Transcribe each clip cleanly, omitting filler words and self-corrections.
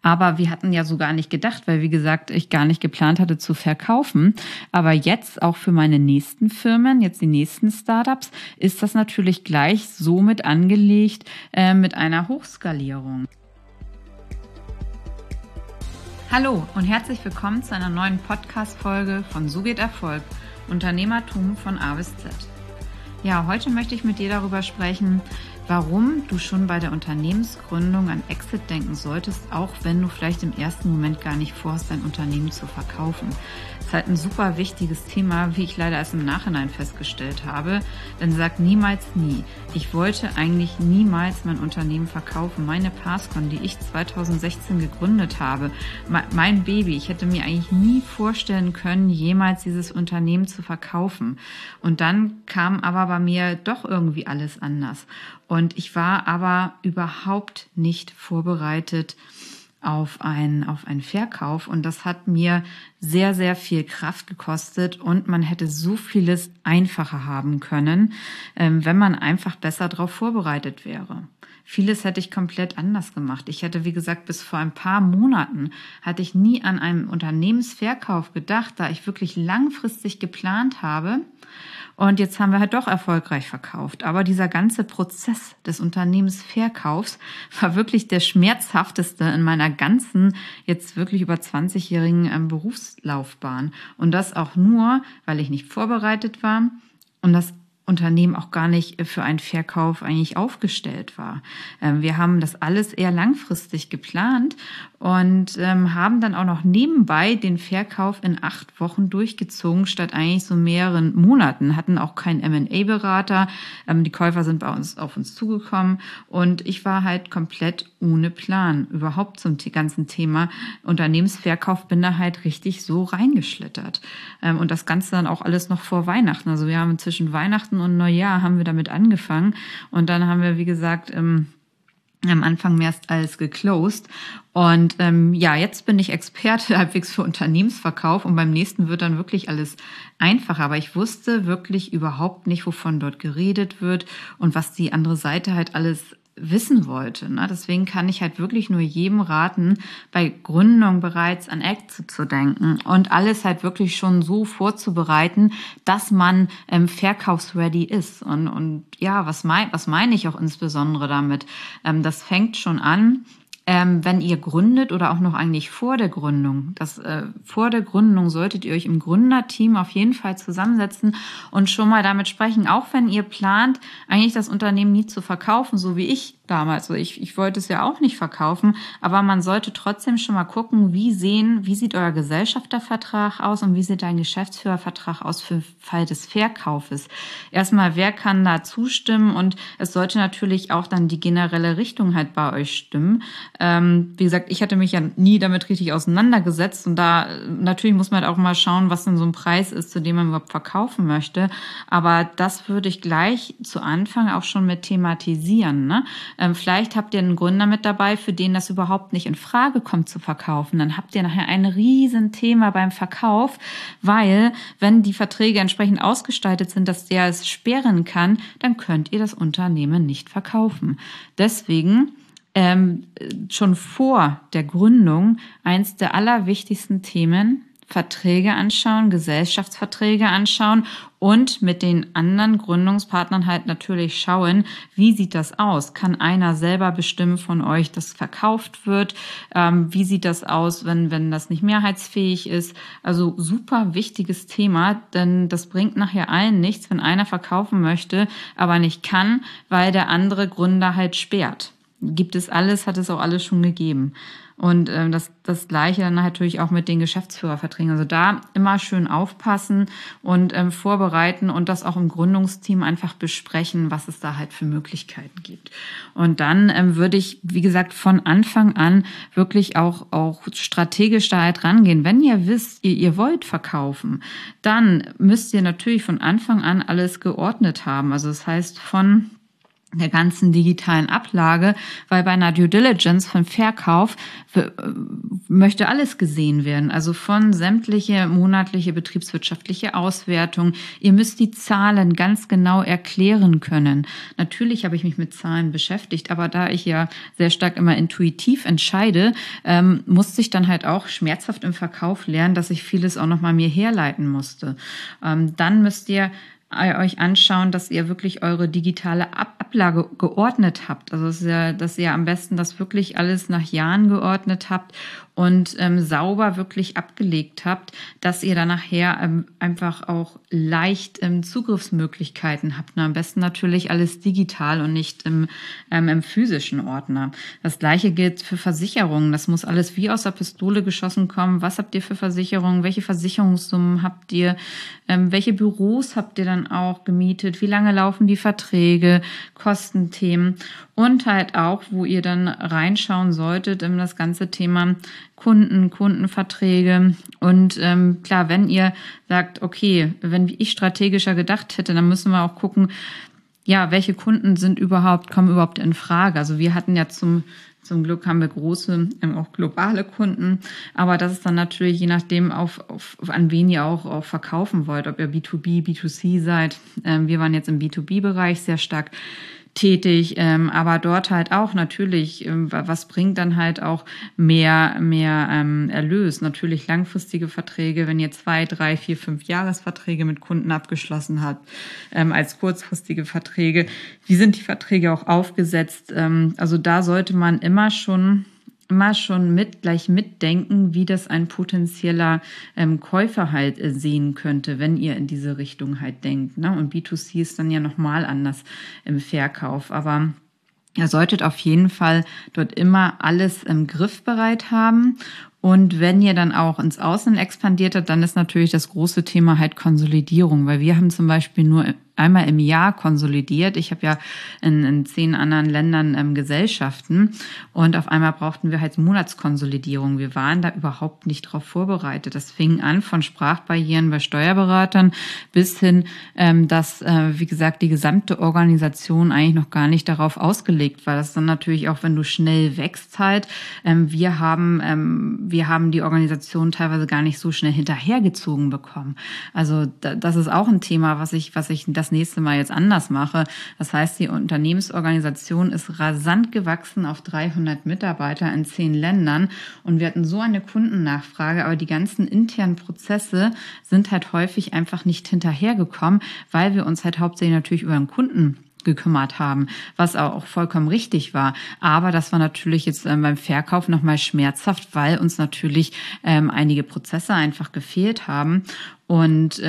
Aber wir hatten ja so gar nicht gedacht, weil wie gesagt, ich gar nicht geplant hatte zu verkaufen. Aber jetzt auch für meine nächsten Firmen, jetzt die nächsten Startups, ist das natürlich gleich so mit angelegt mit einer Hochskalierung. Hallo und herzlich willkommen zu einer neuen Podcast-Folge von So geht Erfolg, Unternehmertum von A bis Z. Ja, heute möchte ich mit dir darüber sprechen, warum du schon bei der Unternehmensgründung an Exit denken solltest, auch wenn du vielleicht im ersten Moment gar nicht vorhast, dein Unternehmen zu verkaufen. Das ist halt ein super wichtiges Thema, wie ich leider erst im Nachhinein festgestellt habe. Denn sag niemals nie. Ich wollte eigentlich niemals mein Unternehmen verkaufen. Meine Passcon, die ich 2016 gegründet habe, mein Baby, ich hätte mir eigentlich nie vorstellen können, jemals dieses Unternehmen zu verkaufen. Und dann kam aber bei mir doch irgendwie alles anders. Und ich war aber überhaupt nicht vorbereitet auf einen Verkauf. Und das hat mir sehr, sehr viel Kraft gekostet. Und man hätte so vieles einfacher haben können, wenn man einfach besser darauf vorbereitet wäre. Vieles hätte ich komplett anders gemacht. Ich hätte, wie gesagt, bis vor ein paar Monaten hatte ich nie an einen Unternehmensverkauf gedacht, da ich wirklich langfristig geplant habe. Und jetzt haben wir halt doch erfolgreich verkauft. Aber dieser ganze Prozess des Unternehmensverkaufs war wirklich der schmerzhafteste in meiner ganzen, jetzt wirklich über 20-jährigen Berufslaufbahn. Und das auch nur, weil ich nicht vorbereitet war und das Unternehmen auch gar nicht für einen Verkauf eigentlich aufgestellt war. Wir haben das alles eher langfristig geplant und haben dann auch noch nebenbei den Verkauf in 8 Wochen durchgezogen, statt eigentlich so mehreren Monaten. Hatten auch keinen M&A-Berater. Die Käufer sind auf uns zugekommen und ich war halt komplett ohne Plan. Überhaupt zum ganzen Thema Unternehmensverkauf bin da halt richtig so reingeschlittert. Und das Ganze dann auch alles noch vor Weihnachten. Also wir haben zwischen Weihnachten und Neujahr haben wir damit angefangen und dann haben wir, wie gesagt, am Anfang März alles geclosed. Und jetzt bin ich Experte halbwegs für Unternehmensverkauf und beim nächsten wird dann wirklich alles einfacher. Aber ich wusste wirklich überhaupt nicht, wovon dort geredet wird und was die andere Seite halt alles wissen wollte. Ne? Deswegen kann ich halt wirklich nur jedem raten, bei Gründung bereits an Exit zu denken und alles halt wirklich schon so vorzubereiten, dass man verkaufsready ist. Und ja, was meine ich auch insbesondere damit? Das fängt schon an, wenn ihr gründet oder auch noch eigentlich vor der Gründung. Vor der Gründung solltet ihr euch im Gründerteam auf jeden Fall zusammensetzen und schon mal damit sprechen, auch wenn ihr plant, eigentlich das Unternehmen nie zu verkaufen, so wie ich damals. Also ich wollte es ja auch nicht verkaufen, aber man sollte trotzdem schon mal gucken, wie sieht euer Gesellschaftervertrag aus und wie sieht dein Geschäftsführervertrag aus für den Fall des Verkaufes. Erstmal, wer kann da zustimmen und es sollte natürlich auch dann die generelle Richtung halt bei euch stimmen. Wie gesagt, ich hatte mich ja nie damit richtig auseinandergesetzt und da natürlich muss man halt auch mal schauen, was denn so ein Preis ist, zu dem man überhaupt verkaufen möchte. Aber das würde ich gleich zu Anfang auch schon mit thematisieren, ne? Vielleicht habt ihr einen Gründer mit dabei, für den das überhaupt nicht in Frage kommt zu verkaufen. Dann habt ihr nachher ein Riesenthema beim Verkauf, weil wenn die Verträge entsprechend ausgestaltet sind, dass der es sperren kann, dann könnt ihr das Unternehmen nicht verkaufen. Deswegen schon vor der Gründung eins der allerwichtigsten Themen: Verträge anschauen, Gesellschaftsverträge anschauen und mit den anderen Gründungspartnern halt natürlich schauen, wie sieht das aus? Kann einer selber bestimmen von euch, dass verkauft wird? Wie sieht das aus, wenn das nicht mehrheitsfähig ist? Also super wichtiges Thema, denn das bringt nachher allen nichts, wenn einer verkaufen möchte, aber nicht kann, weil der andere Gründer halt sperrt. Gibt es alles, hat es auch alles schon gegeben. Und das Gleiche dann natürlich auch mit den Geschäftsführerverträgen. Also da immer schön aufpassen und vorbereiten und das auch im Gründungsteam einfach besprechen, was es da halt für Möglichkeiten gibt. Und dann würde ich, wie gesagt, von Anfang an wirklich auch strategisch da halt rangehen. Wenn ihr wisst, ihr wollt verkaufen, dann müsst ihr natürlich von Anfang an alles geordnet haben. Also das heißt, von der ganzen digitalen Ablage, weil bei einer Due Diligence vom Verkauf möchte alles gesehen werden, also von sämtliche monatliche betriebswirtschaftliche Auswertung. Ihr müsst die Zahlen ganz genau erklären können. Natürlich habe ich mich mit Zahlen beschäftigt, aber da ich ja sehr stark immer intuitiv entscheide, musste ich dann halt auch schmerzhaft im Verkauf lernen, dass ich vieles auch nochmal mir herleiten musste. Dann müsst ihr euch anschauen, dass ihr wirklich eure digitale Ablage geordnet habt. Also dass ihr am besten das wirklich alles nach Jahren geordnet habt und sauber wirklich abgelegt habt, dass ihr dann nachher einfach auch leicht Zugriffsmöglichkeiten habt. Und am besten natürlich alles digital und nicht im physischen Ordner. Das Gleiche gilt für Versicherungen. Das muss alles wie aus der Pistole geschossen kommen. Was habt ihr für Versicherungen? Welche Versicherungssummen habt ihr? Welche Büros habt ihr dann auch gemietet? Wie lange laufen die Verträge? Kostenthemen und halt auch, wo ihr dann reinschauen solltet in das ganze Thema Kundenverträge. Und klar, wenn ihr sagt, okay, wenn ich strategischer gedacht hätte, dann müssen wir auch gucken, ja, welche Kunden kommen überhaupt in Frage. Also wir hatten ja zum Glück haben wir große, auch globale Kunden. Aber das ist dann natürlich je nachdem, an wen ihr auch verkaufen wollt, ob ihr B2B, B2C seid. Wir waren jetzt im B2B-Bereich sehr stark tätig, aber dort halt auch natürlich, was bringt dann halt auch mehr Erlös? Natürlich langfristige Verträge, wenn ihr 2, 3, 4, 5 Jahresverträge mit Kunden abgeschlossen habt, als kurzfristige Verträge. Wie sind die Verträge auch aufgesetzt? Also da sollte man immer schon gleich mitdenken, wie das ein potenzieller Käufer halt sehen könnte, wenn ihr in diese Richtung halt denkt. Ne? Und B2C ist dann ja nochmal anders im Verkauf. Aber ihr solltet auf jeden Fall dort immer alles griffbereit haben. Und wenn ihr dann auch ins Ausland expandiert habt, dann ist natürlich das große Thema halt Konsolidierung, weil wir haben zum Beispiel nur einmal im Jahr konsolidiert. Ich habe ja in 10 anderen Ländern Gesellschaften und auf einmal brauchten wir halt Monatskonsolidierung. Wir waren da überhaupt nicht drauf vorbereitet. Das fing an von Sprachbarrieren bei Steuerberatern bis hin, dass, wie gesagt, die gesamte Organisation eigentlich noch gar nicht darauf ausgelegt war. Das ist dann natürlich auch, wenn du schnell wächst halt. Wir haben die Organisation teilweise gar nicht so schnell hinterhergezogen bekommen. Also das ist auch ein Thema, was ich das nächste Mal jetzt anders mache. Das heißt, die Unternehmensorganisation ist rasant gewachsen auf 300 Mitarbeiter in 10 Ländern und wir hatten so eine Kundennachfrage, aber die ganzen internen Prozesse sind halt häufig einfach nicht hinterhergekommen, weil wir uns halt hauptsächlich natürlich über den Kunden gekümmert haben, was auch vollkommen richtig war. Aber das war natürlich jetzt beim Verkauf nochmal schmerzhaft, weil uns natürlich einige Prozesse einfach gefehlt haben. Und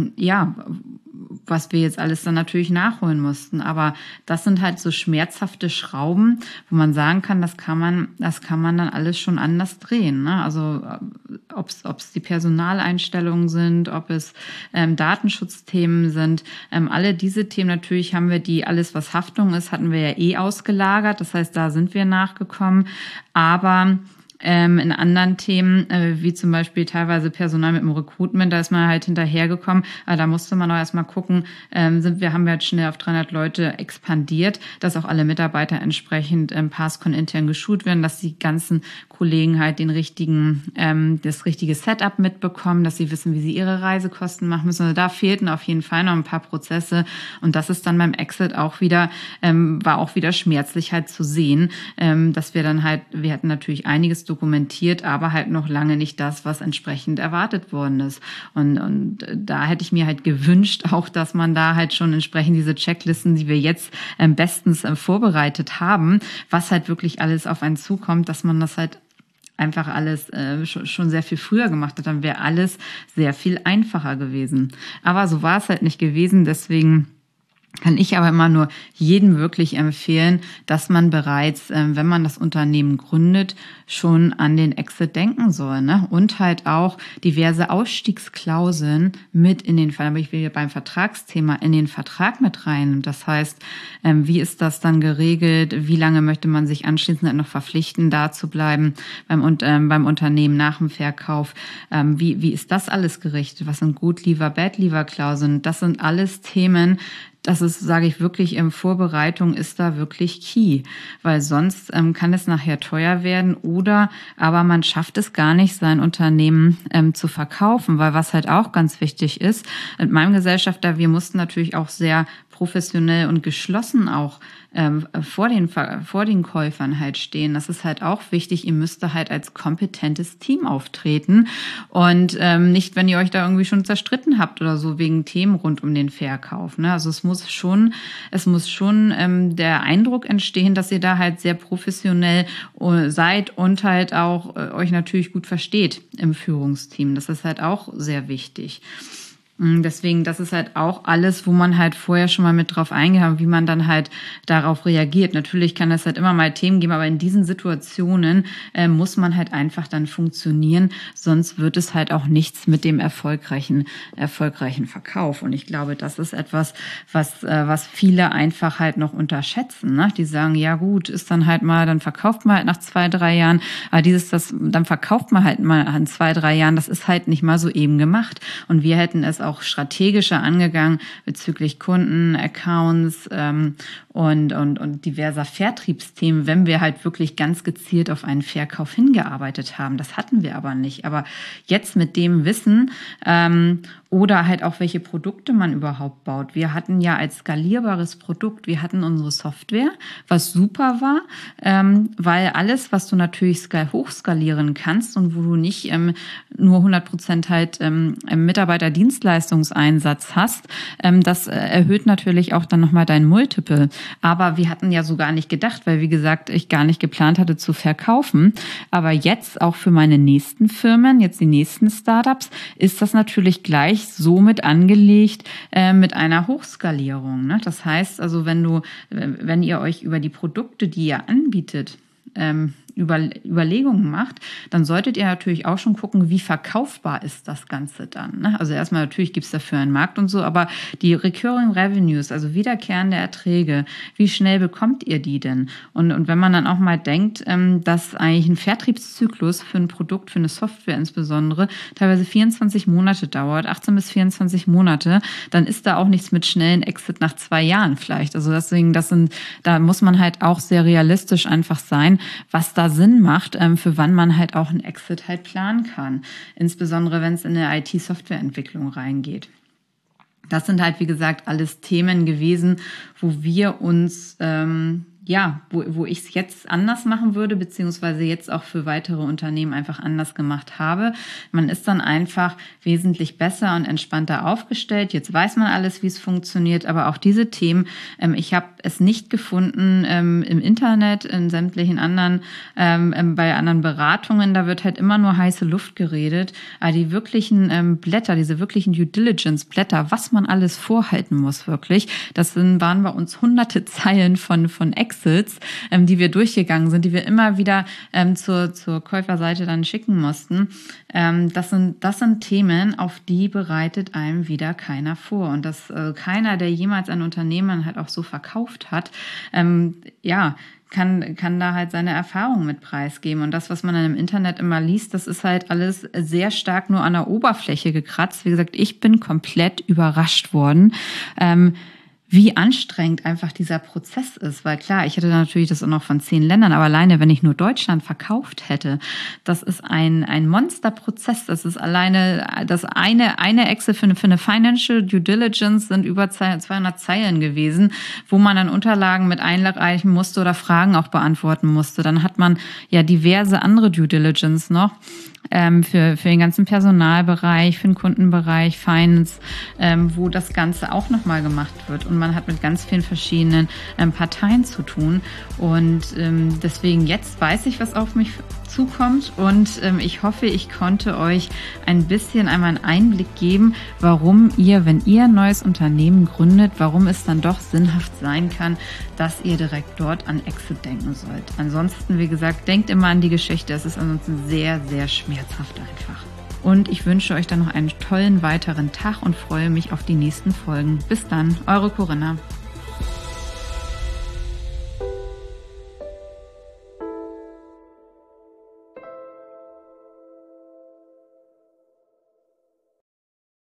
was wir jetzt alles dann natürlich nachholen mussten. Aber das sind halt so schmerzhafte Schrauben, wo man sagen kann, das kann man dann alles schon anders drehen. Ne? Also ob es die Personaleinstellungen sind, ob es Datenschutzthemen sind, alle diese Themen natürlich haben wir alles, was Haftung ist, hatten wir ja ausgelagert. Das heißt, da sind wir nachgekommen. Aber in anderen Themen, wie zum Beispiel teilweise Personal mit dem Recruitment, da ist man halt hinterhergekommen. Aber da musste man auch erstmal gucken, haben wir jetzt schnell auf 300 Leute expandiert, dass auch alle Mitarbeiter entsprechend PassCon intern geschult werden, dass die ganzen Kollegen halt das richtige Setup mitbekommen, dass sie wissen, wie sie ihre Reisekosten machen müssen. Also da fehlten auf jeden Fall noch ein paar Prozesse. Und das ist dann beim Exit auch wieder, war auch wieder schmerzlich halt zu sehen, dass wir hatten natürlich einiges dokumentiert, aber halt noch lange nicht das, was entsprechend erwartet worden ist. Und da hätte ich mir halt gewünscht, auch, dass man da halt schon entsprechend diese Checklisten, die wir jetzt bestens vorbereitet haben, was halt wirklich alles auf einen zukommt, dass man das halt einfach alles schon sehr viel früher gemacht hat, dann wäre alles sehr viel einfacher gewesen. Aber so war es halt nicht gewesen, deswegen kann ich aber immer nur jedem wirklich empfehlen, dass man bereits, wenn man das Unternehmen gründet, schon an den Exit denken soll, ne? Und halt auch diverse Ausstiegsklauseln mit in den Fall, aber ich will hier beim Vertragsthema in den Vertrag mit rein. Das heißt, wie ist das dann geregelt? Wie lange möchte man sich anschließend noch verpflichten, da zu bleiben beim Unternehmen nach dem Verkauf? Wie ist das alles gerichtet? Was sind Good-Leaver, Bad-Leaver-Klauseln? Das sind alles Themen, das ist, sage ich wirklich, Vorbereitung ist da wirklich key, weil sonst kann es nachher teuer werden oder aber man schafft es gar nicht, sein Unternehmen zu verkaufen, weil was halt auch ganz wichtig ist, mit meinem Gesellschafter, wir mussten natürlich auch sehr professionell und geschlossen auch vor den Käufern halt stehen. Das ist halt auch wichtig. Ihr müsst da halt als kompetentes Team auftreten und nicht, wenn ihr euch da irgendwie schon zerstritten habt oder so wegen Themen rund um den Verkauf. Ne? Also es muss schon der Eindruck entstehen, dass ihr da halt sehr professionell seid und halt auch euch natürlich gut versteht im Führungsteam. Das ist halt auch sehr wichtig. Deswegen, das ist halt auch alles, wo man halt vorher schon mal mit drauf eingeht, wie man dann halt darauf reagiert. Natürlich kann es halt immer mal Themen geben, aber in diesen Situationen muss man halt einfach dann funktionieren, sonst wird es halt auch nichts mit dem erfolgreichen Verkauf. Und ich glaube, das ist etwas, was viele einfach halt noch unterschätzen. Ne? Die sagen, ja gut, ist dann halt mal, dann verkauft man halt nach 2-3 Jahren, aber dann verkauft man halt mal in 2-3 Jahren, das ist halt nicht mal so eben gemacht. Und wir hätten es auch strategischer angegangen bezüglich Kunden, Accounts und diverser Vertriebsthemen, wenn wir halt wirklich ganz gezielt auf einen Verkauf hingearbeitet haben. Das hatten wir aber nicht. Aber jetzt mit dem Wissen oder halt auch, welche Produkte man überhaupt baut. Wir hatten ja als skalierbares Produkt, wir hatten unsere Software, was super war, weil alles, was du natürlich hochskalieren kannst und wo du nicht nur 100% halt Mitarbeiterdienstleistungseinsatz hast, das erhöht natürlich auch dann nochmal dein Multiple. Aber wir hatten ja so gar nicht gedacht, weil wie gesagt, ich gar nicht geplant hatte zu verkaufen. Aber jetzt auch für meine nächsten Firmen, jetzt die nächsten Startups, ist das natürlich gleich so mit angelegt mit einer Hochskalierung. Ne? Das heißt also, wenn ihr euch über die Produkte, die ihr anbietet, Überlegungen macht, dann solltet ihr natürlich auch schon gucken, wie verkaufbar ist das Ganze dann. Ne? Also erstmal natürlich gibt es dafür einen Markt und so, aber die Recurring Revenues, also wiederkehrende Erträge, wie schnell bekommt ihr die denn? Und wenn man dann auch mal denkt, dass eigentlich ein Vertriebszyklus für ein Produkt, für eine Software insbesondere, teilweise 24 Monate dauert, 18 bis 24 Monate, dann ist da auch nichts mit schnellen Exit nach 2 Jahren vielleicht. Also deswegen, da muss man halt auch sehr realistisch einfach sein, was da Sinn macht, für wann man halt auch einen Exit halt planen kann. Insbesondere, wenn es in eine IT-Softwareentwicklung reingeht. Das sind halt, wie gesagt, alles Themen gewesen, wo wir uns, wo ich es jetzt anders machen würde, beziehungsweise jetzt auch für weitere Unternehmen einfach anders gemacht habe. Man ist dann einfach wesentlich besser und entspannter aufgestellt. Jetzt weiß man alles, wie es funktioniert, aber auch diese Themen, ich habe es nicht gefunden im Internet, in sämtlichen anderen, bei anderen Beratungen, da wird halt immer nur heiße Luft geredet. Aber die wirklichen Blätter, diese wirklichen Due Diligence Blätter, was man alles vorhalten muss wirklich, waren bei uns hunderte Zeilen von Exits, die wir durchgegangen sind, die wir immer wieder zur Käuferseite dann schicken mussten. Das sind Themen, auf die bereitet einem wieder keiner vor. Und dass keiner, der jemals ein Unternehmen halt auch so verkauft hat, kann da halt seine Erfahrungen mit preisgeben. Und das, was man dann im Internet immer liest, das ist halt alles sehr stark nur an der Oberfläche gekratzt. Wie gesagt, ich bin komplett überrascht worden, wie anstrengend einfach dieser Prozess ist. Weil klar, ich hätte natürlich das auch noch von 10 Ländern, aber alleine, wenn ich nur Deutschland verkauft hätte, das ist ein Monsterprozess. Das ist alleine das eine Excel für eine Financial Due Diligence sind über 200 Zeilen gewesen, wo man dann Unterlagen mit einreichen musste oder Fragen auch beantworten musste. Dann hat man ja diverse andere Due Diligence noch. Für den ganzen Personalbereich, für den Kundenbereich, Finance, wo das Ganze auch nochmal gemacht wird. Und man hat mit ganz vielen verschiedenen Parteien zu tun. Und deswegen jetzt weiß ich, was auf mich zukommt. Und ich hoffe, ich konnte euch ein bisschen einmal einen Einblick geben, warum ihr, wenn ihr ein neues Unternehmen gründet, warum es dann doch sinnhaft sein kann, dass ihr direkt dort an Exit denken sollt. Ansonsten, wie gesagt, denkt immer an die Geschichte. Es ist ansonsten sehr, sehr schmerzhaft einfach. Und ich wünsche euch dann noch einen tollen weiteren Tag und freue mich auf die nächsten Folgen. Bis dann, eure Corinna.